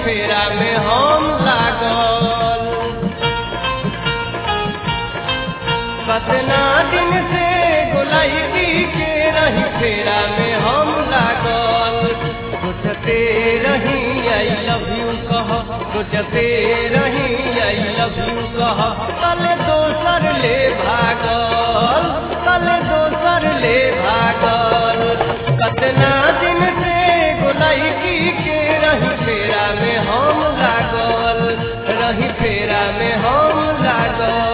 फेरा में हम लागल। कतना दिन से गोलाइकी के रही फेरा में हम लागल। सोचते रही आई लव यू कह, सोचते रही आई लव यू कह, कल दोसर ले भागल, कल दोसर ले भागल। कतना दिन से गोलाइकी के रही फेरा में हम लागल, रही फेरा में हम लागल।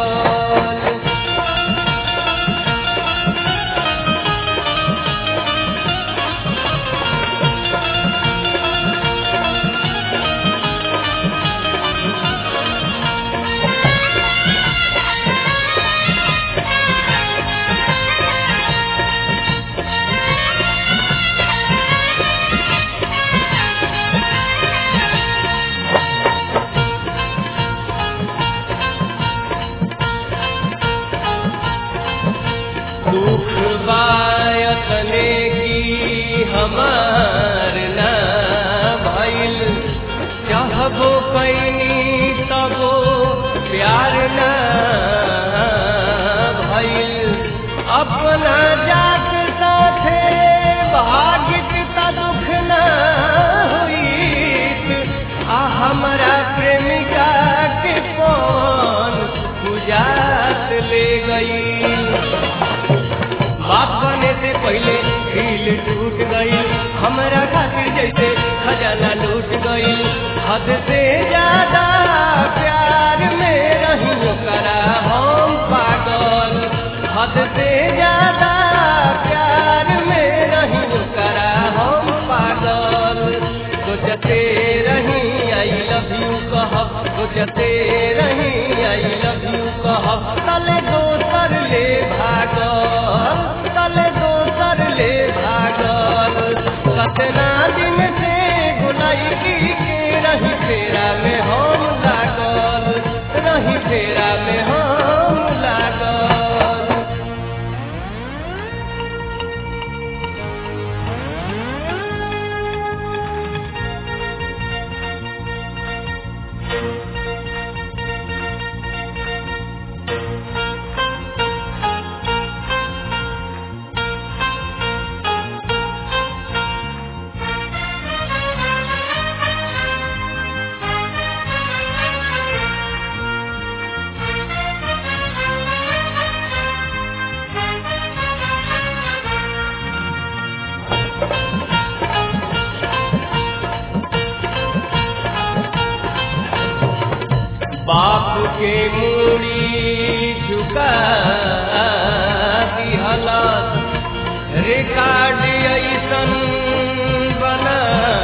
दुख बायतने की हमार ना भइल, चाहबो कैनी तबो प्यार ना भइल। अपना जात साथे भागित त दुख ना होइत, आ हमरा प्रेमिका के कौन बुझात ले गई। बाप बने से पहले दिल टूट गई, हमरा खातिर जैसे खजाना लूट गई। हद से ज्यादा प्यार में रही ओकरा हम पागल, हद से ज्यादा प्यार में रही ओकरा हम पागल। सोचते रही आई लव यू कह, सोचते रही आई लव यू कह, कल दोसर ले भागल, कल दोसर ले भागल। कतना दिन से गोलाइकी के रही फेरा में हम लागल, रही फेरा में हम लागल। बाप के मूड़ी झुका दिहलस, रिकॉर्ड ऐसन बना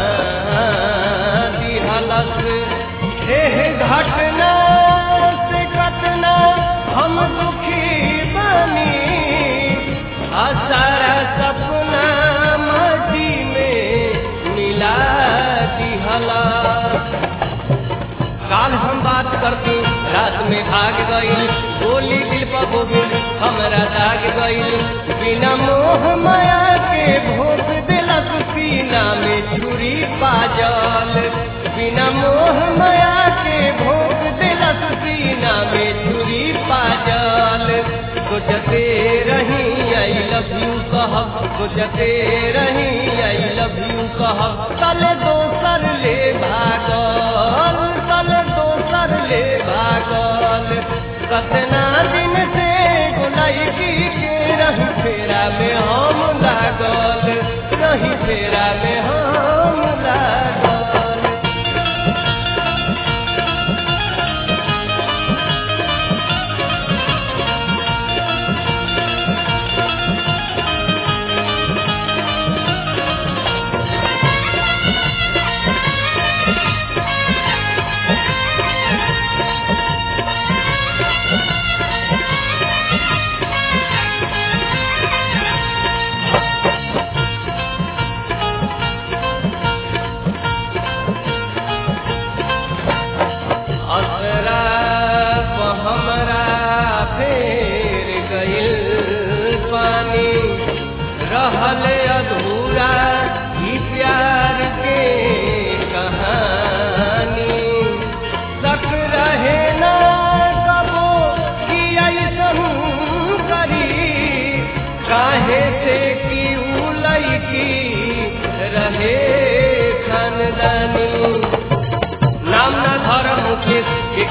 दिहलस। एह घटना से कतना हम दुखी बनी, आ सारा सपना माटी में मिला दिहलस। काल हम बात करती रात में भाग गई, गोली दिल पर गोविंद हमरा दाग गई। बिना मोह माया के भोग दिलक सीना में छुरी पाजल, बिना मोह माया के भोग दिलक सीना में छुरी पाजल। सोचते रही आई लव यू कह, सोचते रही आई लव यू कह, कल दोसर ले भागल, कल दोसर ले भागल। कतना दिन से गोलाइकी के रही फेरा में हम लागल, रही फेरा में हम लागल।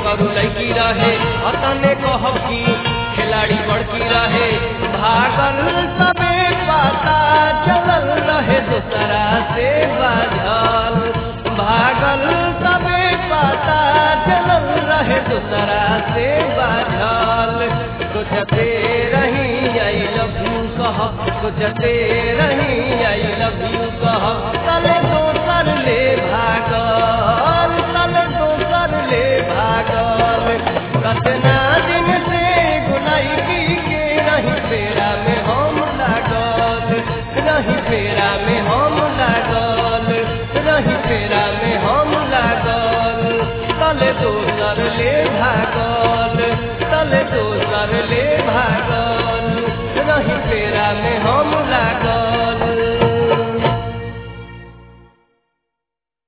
करू लड़की रहे अतने कहब की खिलाड़ी बड़की रहे भागल सबे पता चलल रहे दूसरा से बाझल भागल सबे पता चलल रहे दूसरा से बाझल सोचते रही आई लव यू कह सोचते रही आई लव यू कह तले दोसर ले भागल